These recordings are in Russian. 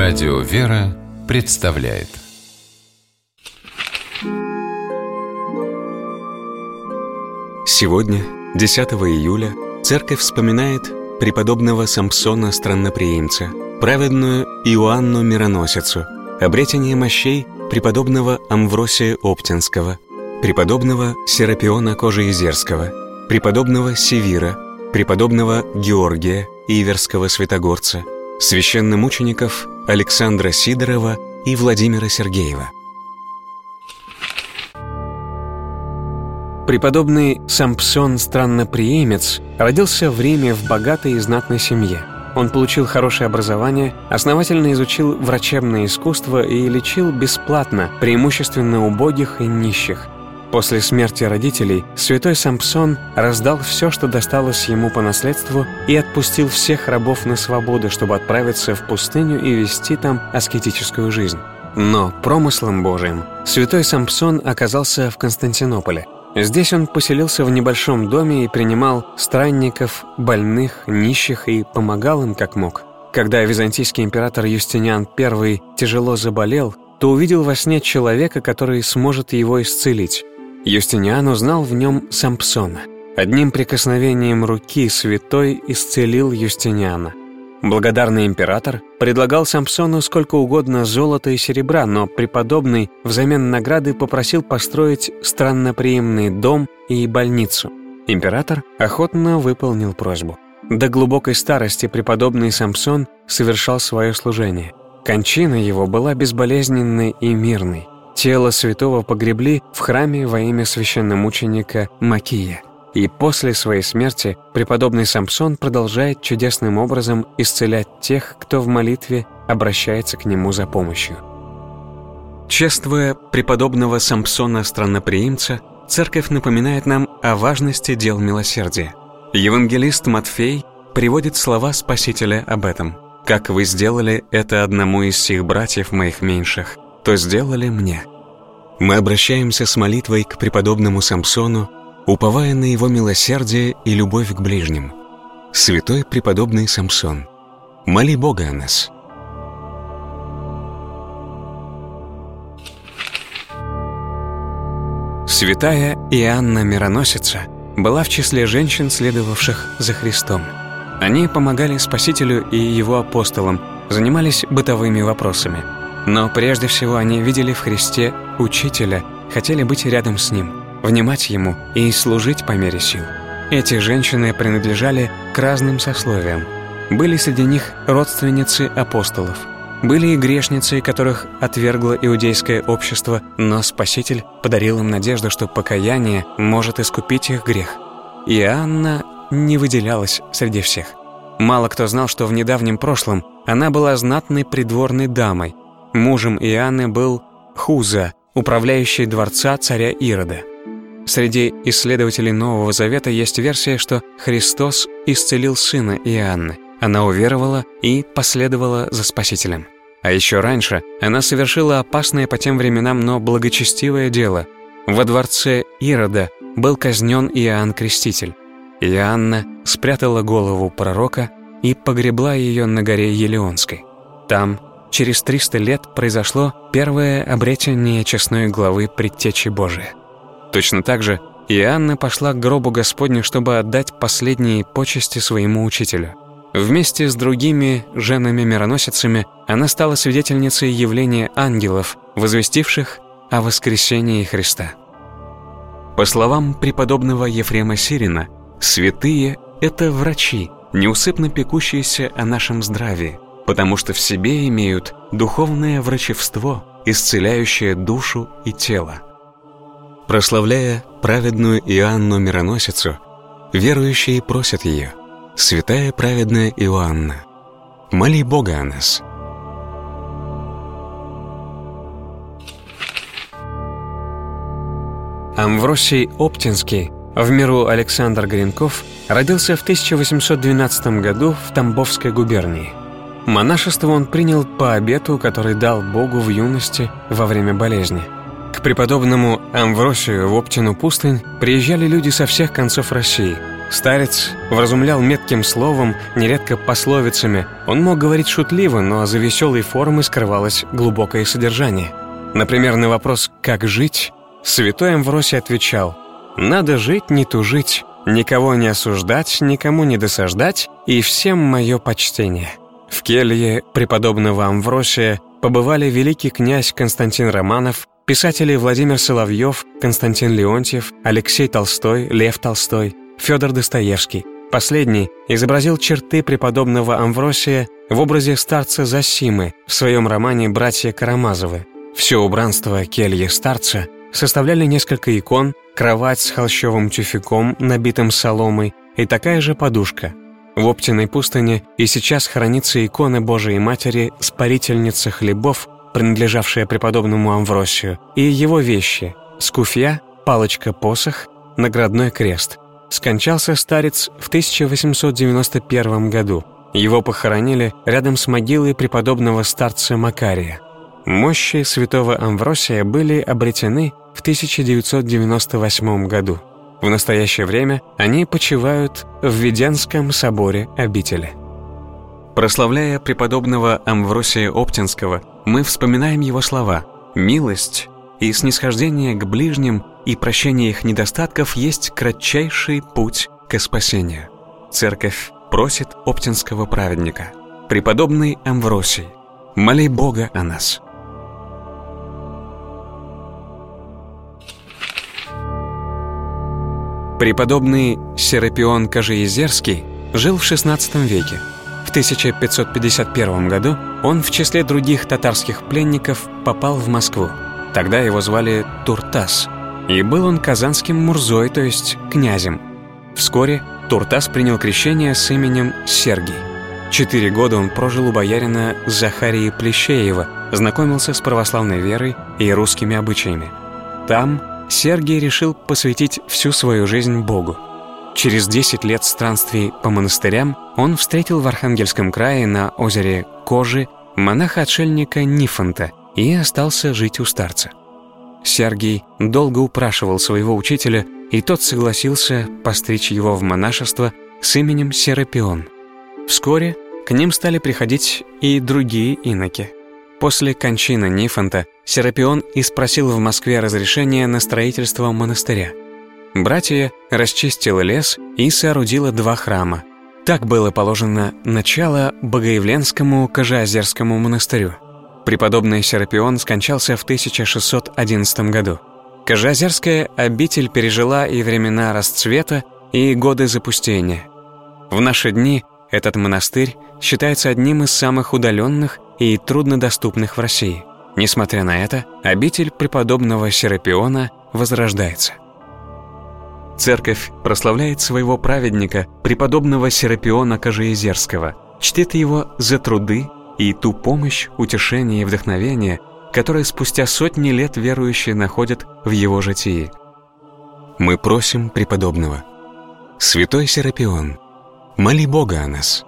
Радио «Вера» представляет. Сегодня, 10 июля, Церковь вспоминает преподобного Сампсона Странноприимца, праведную Иоанну Мироносицу, обретение мощей преподобного Амвросия Оптинского, преподобного Серапиона Кожеизерского, преподобного Севира, преподобного Георгия Иверского Святогорца, священномучеников Александра Сидорова и Владимира Сергеева. Преподобный Сампсон Странноприимец родился в Риме в богатой и знатной семье. Он получил хорошее образование, основательно изучил врачебное искусство и лечил бесплатно, преимущественно убогих и нищих. После смерти родителей святой Сампсон раздал все, что досталось ему по наследству, и отпустил всех рабов на свободу, чтобы отправиться в пустыню и вести там аскетическую жизнь. Но промыслом Божиим святой Сампсон оказался в Константинополе. Здесь он поселился в небольшом доме и принимал странников, больных, нищих и помогал им как мог. Когда византийский император Юстиниан I тяжело заболел, то увидел во сне человека, который сможет его исцелить. Юстиниан узнал в нем Сампсона. Одним прикосновением руки святой исцелил Юстиниана. Благодарный император предлагал Сампсону сколько угодно золота и серебра, но преподобный взамен награды попросил построить странноприимный дом и больницу. Император охотно выполнил просьбу. До глубокой старости преподобный Сампсон совершал свое служение. Кончина его была безболезненной и мирной. Тело святого погребли в храме во имя священномученика Макия. И после своей смерти преподобный Сампсон продолжает чудесным образом исцелять тех, кто в молитве обращается к нему за помощью. Чествуя преподобного Сампсона Странноприимца, Церковь напоминает нам о важности дел милосердия. Евангелист Матфей приводит слова Спасителя об этом. «Как вы сделали это одному из сих братьев моих меньших, то сделали мне». Мы обращаемся с молитвой к преподобному Сампсону, уповая на его милосердие и любовь к ближним. Святой преподобный Сампсон, моли Бога о нас. Святая Иоанна Мироносица была в числе женщин, следовавших за Христом. Они помогали Спасителю и его апостолам, занимались бытовыми вопросами. Но прежде всего они видели в Христе Учителя, хотели быть рядом с Ним, внимать Ему и служить по мере сил. Эти женщины принадлежали к разным сословиям. Были среди них родственницы апостолов. Были и грешницы, которых отвергло иудейское общество, но Спаситель подарил им надежду, что покаяние может искупить их грех. Иоанна не выделялась среди всех. Мало кто знал, что в недавнем прошлом она была знатной придворной дамой. Мужем Иоанны был Хуза, управляющий дворца царя Ирода. Среди исследователей Нового Завета есть версия, что Христос исцелил сына Иоанны. Она уверовала и последовала за Спасителем. А еще раньше она совершила опасное по тем временам, но благочестивое дело. Во дворце Ирода был казнен Иоанн Креститель. Иоанна спрятала голову пророка и погребла ее на горе Елеонской. Там через 300 лет произошло первое обретение честной главы Предтечи Божией. Точно так же Иоанна пошла к гробу Господню, чтобы отдать последние почести своему учителю. Вместе с другими женами-мироносицами она стала свидетельницей явления ангелов, возвестивших о воскресении Христа. По словам преподобного Ефрема Сирина, святые — это врачи, неусыпно пекущиеся о нашем здравии, потому что в себе имеют духовное врачевство, исцеляющее душу и тело. Прославляя праведную Иоанну Мироносицу, верующие просят ее: «Святая праведная Иоанна, моли Бога о нас». Амвросий Оптинский, в миру Александр Гринков, родился в 1812 году в Тамбовской губернии. Монашество он принял по обету, который дал Богу в юности во время болезни. К преподобному Амвросию в Оптину пустынь приезжали люди со всех концов России. Старец вразумлял метким словом, нередко пословицами. Он мог говорить шутливо, но за веселой формой скрывалось глубокое содержание. Например, на вопрос «как жить?» святой Амвросий отвечал: «Надо жить, не тужить, никого не осуждать, никому не досаждать, и всем мое почтение». В келье преподобного Амвросия побывали великий князь Константин Романов, писатели Владимир Соловьев, Константин Леонтьев, Алексей Толстой, Лев Толстой, Федор Достоевский. Последний изобразил черты преподобного Амвросия в образе старца Зосимы в своем романе «Братья Карамазовы». Все убранство кельи старца составляли несколько икон, кровать с холщовым тюфяком, набитым соломой, и такая же подушка. В Оптиной пустыне и сейчас хранится икона Божией Матери Спарительницы хлебов, принадлежавшая преподобному Амвросию, и его вещи – скуфья, палочка-посох, наградной крест. Скончался старец в 1891 году. Его похоронили рядом с могилой преподобного старца Макария. Мощи святого Амвросия были обретены в 1998 году. В настоящее время они почивают в Введенском соборе обители. Прославляя преподобного Амвросия Оптинского, мы вспоминаем его слова: «Милость и снисхождение к ближним и прощение их недостатков есть кратчайший путь к спасению». Церковь просит оптинского праведника: «Преподобный Амвросий, моли Бога о нас». Преподобный Серапион Кажеезерский жил в XVI веке. В 1551 году он в числе других татарских пленников попал в Москву. Тогда его звали Туртас, и был он казанским мурзой, то есть князем. Вскоре Туртас принял крещение с именем Сергий. 4 года он прожил у боярина Захарии Плещеева, знакомился с православной верой и русскими обычаями. Там Сергий решил посвятить всю свою жизнь Богу. Через 10 лет странствий по монастырям он встретил в Архангельском крае на озере Кожи монаха-отшельника Нифонта и остался жить у старца. Сергий долго упрашивал своего учителя, и тот согласился постричь его в монашество с именем Серапион. Вскоре к ним стали приходить и другие иноки. После кончины Нифонта Серапион и спросил в Москве разрешения на строительство монастыря. Братья расчистило лес и соорудило 2 храма. Так было положено начало Богоявленскому Кажеозерскому монастырю. Преподобный Серапион скончался в 1611 году. Кажеозерская обитель пережила и времена расцвета, и годы запустения. В наши дни этот монастырь считается одним из самых удаленных и труднодоступных в России. Несмотря на это, обитель преподобного Серапиона возрождается. Церковь прославляет своего праведника, преподобного Серапиона Кажеезерского, чтит его за труды и ту помощь, утешение и вдохновение, которые спустя сотни лет верующие находят в его житии. Мы просим преподобного: «Святой Серапион, моли Бога о нас».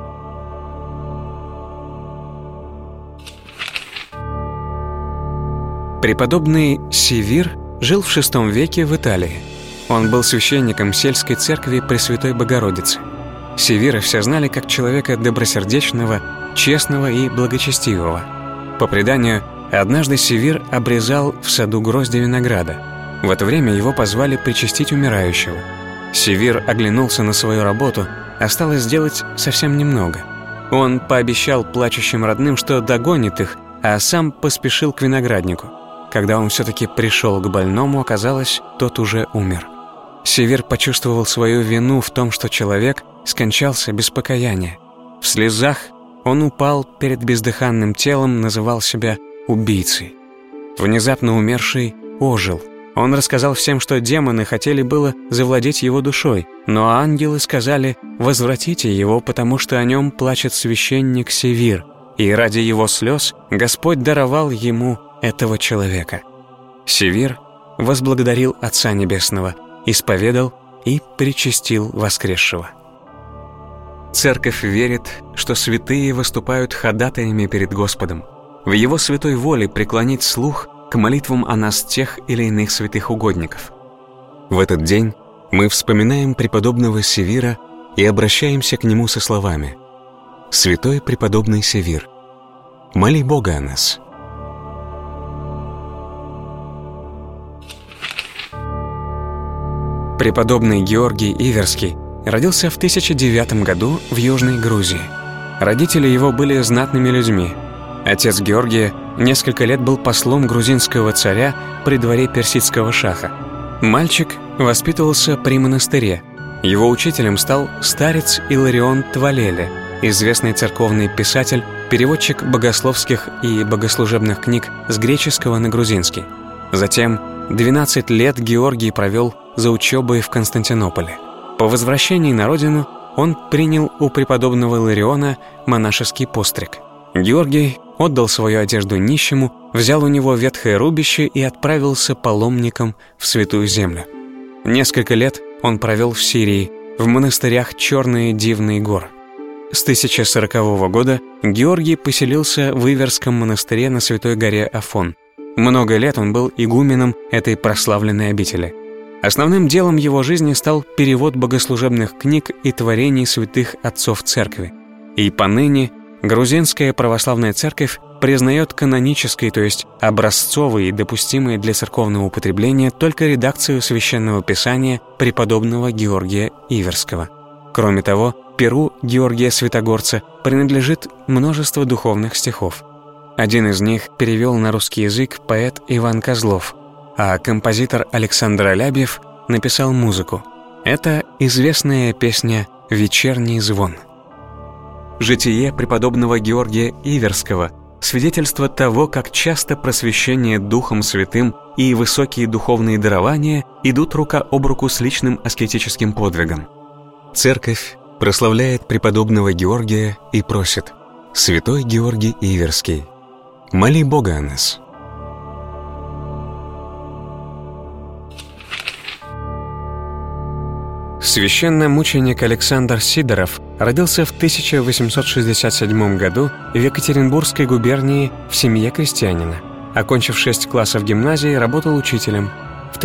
Преподобный Севир жил в VI веке в Италии. Он был священником сельской церкви Пресвятой Богородицы. Севира все знали как человека добросердечного, честного и благочестивого. По преданию, однажды Севир обрезал в саду грозди винограда. В это время его позвали причастить умирающего. Севир оглянулся на свою работу, осталось сделать совсем немного. Он пообещал плачущим родным, что догонит их, а сам поспешил к винограднику. Когда он все-таки пришел к больному, оказалось, тот уже умер. Севир почувствовал свою вину в том, что человек скончался без покаяния. В слезах он упал перед бездыханным телом, называл себя убийцей. Внезапно умерший ожил. Он рассказал всем, что демоны хотели было завладеть его душой, но ангелы сказали: «Возвратите его, потому что о нем плачет священник Севир, и ради его слез Господь даровал ему этого человека». Севир возблагодарил Отца Небесного, исповедал и причастил воскресшего. Церковь верит, что святые выступают ходатаями перед Господом. В Его святой воле преклонить слух к молитвам о нас тех или иных святых угодников. В этот день мы вспоминаем преподобного Севира и обращаемся к нему со словами: «Святой преподобный Севир, моли Бога о нас». Преподобный Георгий Иверский родился в 1009 году в Южной Грузии. Родители его были знатными людьми. Отец Георгия несколько лет был послом грузинского царя при дворе персидского шаха. Мальчик воспитывался при монастыре. Его учителем стал старец Иларион Твалеле, известный церковный писатель, переводчик богословских и богослужебных книг с греческого на грузинский. Затем 12 лет Георгий провел за учебой в Константинополе. По возвращении на родину он принял у преподобного Илариона монашеский постриг. Георгий отдал свою одежду нищему, взял у него ветхое рубище и отправился паломником в Святую Землю. Несколько лет он провел в Сирии, в монастырях Черные Дивные горы. С 1040 года Георгий поселился в Иверском монастыре на Святой горе Афон. Много лет он был игуменом этой прославленной обители. Основным делом его жизни стал перевод богослужебных книг и творений святых отцов церкви. И поныне грузинская православная церковь признает канонической, то есть образцовой и допустимой для церковного употребления только редакцию Священного Писания преподобного Георгия Иверского. Кроме того, перу Георгия Святогорца принадлежит множество духовных стихов. Один из них перевел на русский язык поэт Иван Козлов, а композитор Александр Алябьев написал музыку. Это известная песня «Вечерний звон». Житие преподобного Георгия Иверского – свидетельство того, как часто просвещение Духом Святым и высокие духовные дарования идут рука об руку с личным аскетическим подвигом. Церковь прославляет преподобного Георгия и просит: «Святой Георгий Иверский, моли Бога о нас». Священномученик Александр Сидоров родился в 1867 году в Екатеринбургской губернии в семье крестьянина. Окончив 6 классов гимназии, работал учителем. В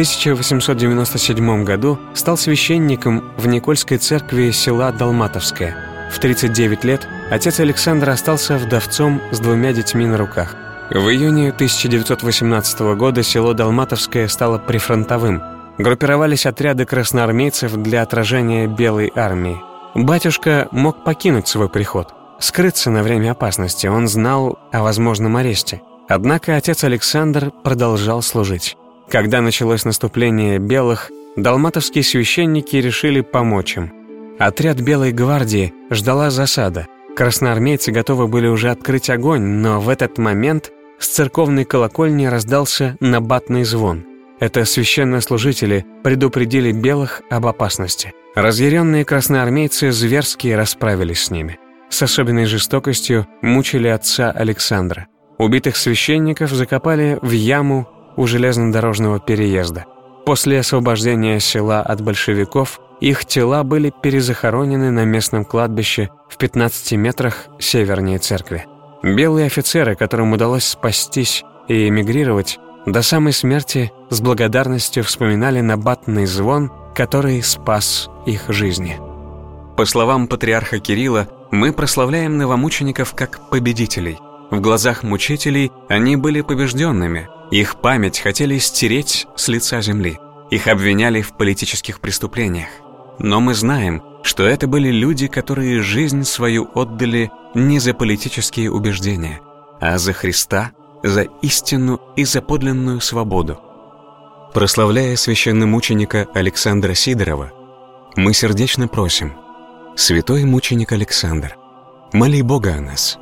1897 году стал священником в Никольской церкви села Долматовское. В 39 лет отец Александр остался вдовцом с 2 детьми на руках. В июне 1918 года село Долматовское стало прифронтовым. Группировались отряды красноармейцев для отражения Белой армии. Батюшка мог покинуть свой приход, скрыться на время опасности, он знал о возможном аресте. Однако отец Александр продолжал служить. Когда началось наступление белых, долматовские священники решили помочь им. Отряд Белой гвардии ждала засада. Красноармейцы готовы были уже открыть огонь, но в этот момент с церковной колокольни раздался набатный звон. Это священнослужители предупредили белых об опасности. Разъяренные красноармейцы зверски расправились с ними. С особенной жестокостью мучили отца Александра. Убитых священников закопали в яму у железнодорожного переезда. После освобождения села от большевиков их тела были перезахоронены на местном кладбище в 15 метрах севернее церкви. Белые офицеры, которым удалось спастись и эмигрировать, до самой смерти с благодарностью вспоминали набатный звон, который спас их жизни. По словам патриарха Кирилла, мы прославляем новомучеников как победителей. В глазах мучителей они были побежденными, их память хотели стереть с лица земли, их обвиняли в политических преступлениях. Но мы знаем, что это были люди, которые жизнь свою отдали не за политические убеждения, а за Христа, за истину и за подлинную свободу. Прославляя священномученика Александра Сидорова, мы сердечно просим: «Святой мученик Александр, моли Бога о нас».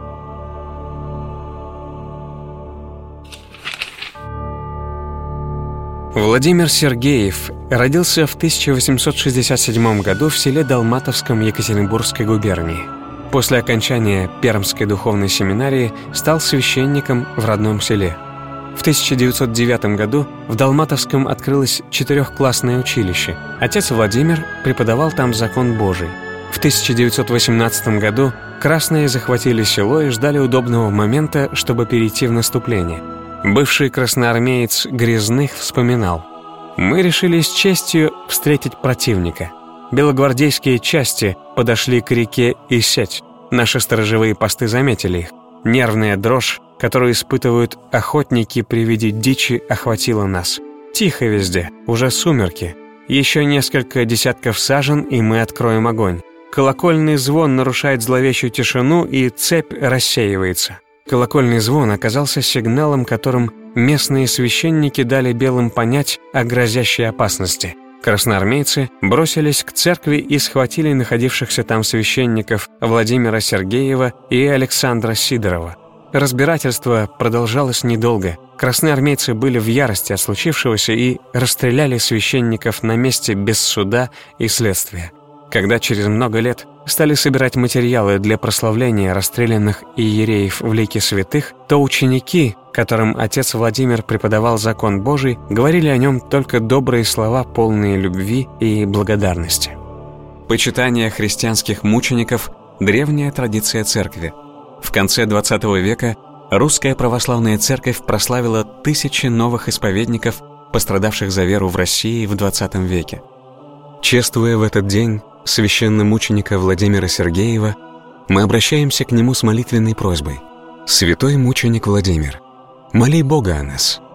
Владимир Сергеев родился в 1867 году в селе Долматовском Екатеринбургской губернии. После окончания Пермской духовной семинарии стал священником в родном селе. В 1909 году в Долматовском открылось 4-классное училище. Отец Владимир преподавал там закон Божий. В 1918 году красные захватили село и ждали удобного момента, чтобы перейти в наступление. Бывший красноармеец Грязных вспоминал: Мы решили с честью встретить противника. Белогвардейские части подошли к реке Исеть. Наши сторожевые посты заметили их. Нервная дрожь, которую испытывают охотники при виде дичи, охватила нас. Тихо везде, уже сумерки. Еще несколько десятков сажен, и мы откроем огонь. Колокольный звон нарушает зловещую тишину, и цепь рассеивается. Колокольный звон оказался сигналом, которым местные священники дали белым понять о грозящей опасности. Красноармейцы бросились к церкви и схватили находившихся там священников Владимира Сергеева и Александра Сидорова. Разбирательство продолжалось недолго. Красноармейцы были в ярости от случившегося и расстреляли священников на месте без суда и следствия. Когда через много лет стали собирать материалы для прославления расстрелянных иереев в лике святых, то ученики, которым отец Владимир преподавал закон Божий, говорили о нем только добрые слова, полные любви и благодарности. Почитание христианских мучеников – древняя традиция церкви. В конце XX века Русская Православная Церковь прославила тысячи новых исповедников, пострадавших за веру в России в XX веке. Чествуя в этот день священномученика Владимира Сергеева, мы обращаемся к нему с молитвенной просьбой: «Святой мученик Владимир, моли Бога о нас».